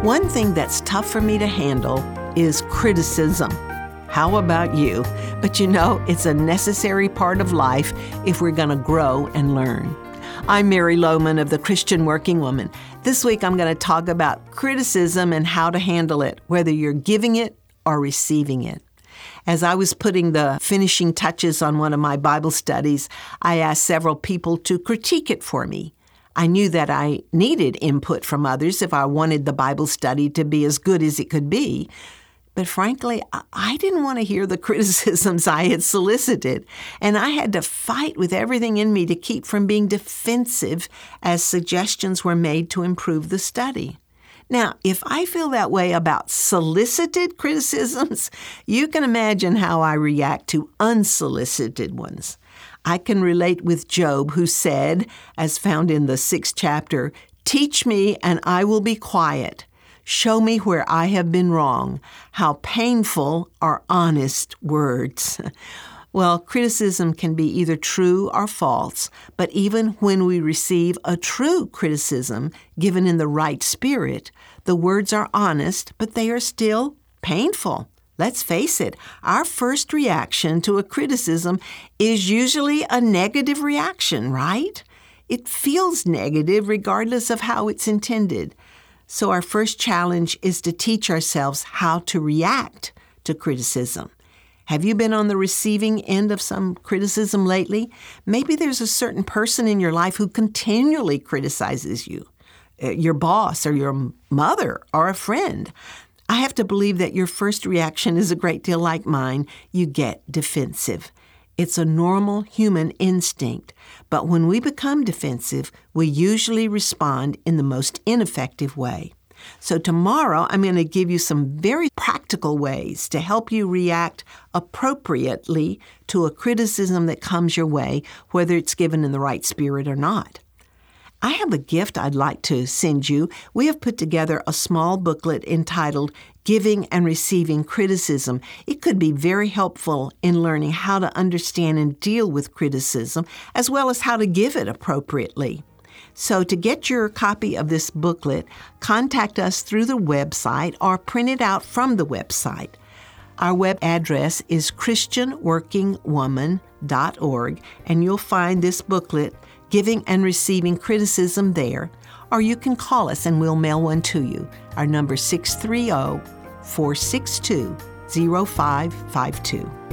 One thing that's tough for me to handle is criticism. How about you? But it's a necessary part of life if we're going to grow and learn. I'm Mary Lohman of the Christian Working Woman. This week I'm going to talk about criticism and how to handle it, whether you're giving it or receiving it. As I was putting the finishing touches on one of my Bible studies, I asked several people to critique it for me. I knew that I needed input from others if I wanted the Bible study to be as good as it could be. But frankly, I didn't want to hear the criticisms I had solicited, and I had to fight with everything in me to keep from being defensive as suggestions were made to improve the study. Now, if I feel that way about solicited criticisms, you can imagine how I react to unsolicited ones. I can relate with Job, who said, as found in the 6th chapter, "Teach me, and I will be quiet. Show me where I have been wrong. How painful are honest words." Well, criticism can be either true or false, but even when we receive a true criticism given in the right spirit, the words are honest, but they are still painful. Let's face it, our first reaction to a criticism is usually a negative reaction, right? It feels negative regardless of how it's intended. So our first challenge is to teach ourselves how to react to criticism. Have you been on the receiving end of some criticism lately? Maybe there's a certain person in your life who continually criticizes you, your boss or your mother or a friend. I have to believe that your first reaction is a great deal like mine. You get defensive. It's a normal human instinct, but when we become defensive, we usually respond in the most ineffective way. So tomorrow, I'm going to give you some very practical ways to help you react appropriately to a criticism that comes your way, whether it's given in the right spirit or not. I have a gift I'd like to send you. We have put together a small booklet entitled Giving and Receiving Criticism. It could be very helpful in learning how to understand and deal with criticism, as well as how to give it appropriately. So to get your copy of this booklet, contact us through the website or print it out from the website. Our web address is christianworkingwoman.org, and you'll find this booklet, Giving and Receiving Criticism, there, or you can call us and we'll mail one to you. Our number is 630-462-0552.